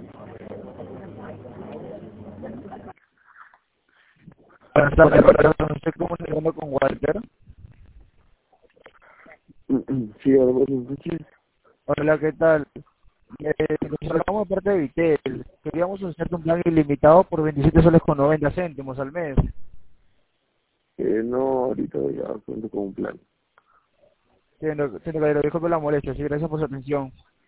Buenas tardes, me estoy comunicando con Walter. Sí, ahora me escuché. Hola, ¿qué tal? Nos hablamos de parte de Vitel. Queríamos hacerte un plan ilimitado por 27 soles con 90 céntimos al mes. No, ahorita ya cuento con un plan. Tiene que disculpe la molestia, sí, gracias por su atención.